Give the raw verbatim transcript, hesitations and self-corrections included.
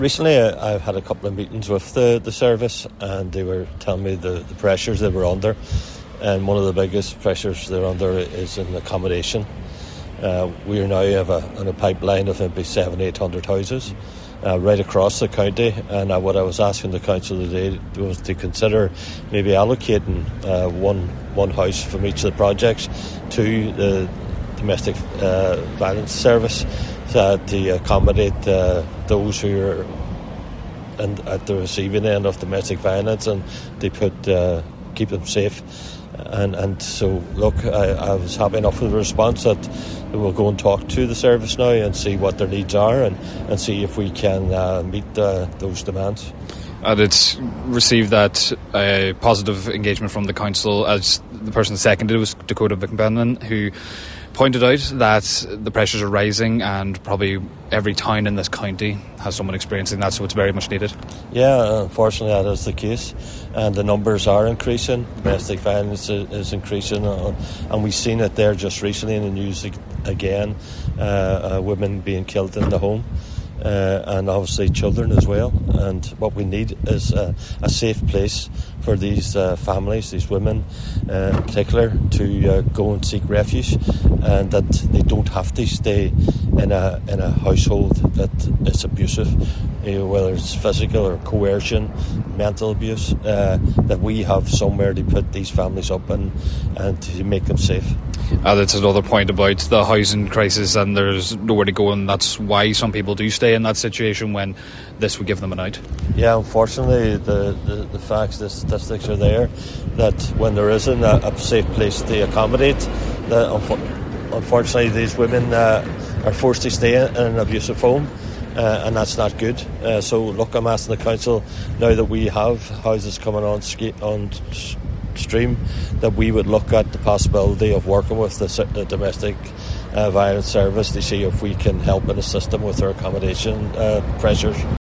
Recently I- I've had a couple of meetings with the, the service, and they were telling me the, the pressures they were under, and one of the biggest pressures they're under is in accommodation. Uh, we now have a, on a pipeline of maybe seven, eight hundred houses uh, right across the county, and uh, what I was asking the council today was to consider maybe allocating uh, one one house from each of the projects to the domestic uh, violence service uh, to accommodate uh, those who are and at the receiving end of domestic violence, and they put uh, keep them safe. And and so look, I, I was happy enough with the response that we'll go and talk to the service now and see what their needs are, and, and see if we can uh, meet uh, those demands. And it's received that uh, positive engagement from the council, as the person seconded was Dakota McBennan, who pointed out that the pressures are rising, and probably every town in this county has someone experiencing that, so it's very much needed. Yeah, unfortunately that is the case, and the numbers are increasing. Domestic violence is increasing, uh, and we've seen it there just recently in the news again, uh, uh, women being killed in the home. Uh, and obviously children as well. And what we need is a, a safe place for these uh, families, these women uh, in particular, to uh, go and seek refuge, and that they don't have to stay in a in a household that is abusive, you know, whether it's physical or coercion, mental abuse, uh, that we have somewhere to put these families up and, and to make them safe. Uh, that's another point about the housing crisis, and there's nowhere to go, and that's why some people do stay in that situation when this would give them an out. Yeah, unfortunately the, the, the facts, the statistics are there that when there isn't a, a safe place to accommodate, that unfo- unfortunately these women uh, are forced to stay in an abusive home, uh, and that's not good. Uh, so look, I'm asking the council, now that we have houses coming on ski- on stream, that we would look at the possibility of working with the, the domestic uh, violence service to see if we can help and assist them with their accommodation uh, pressures.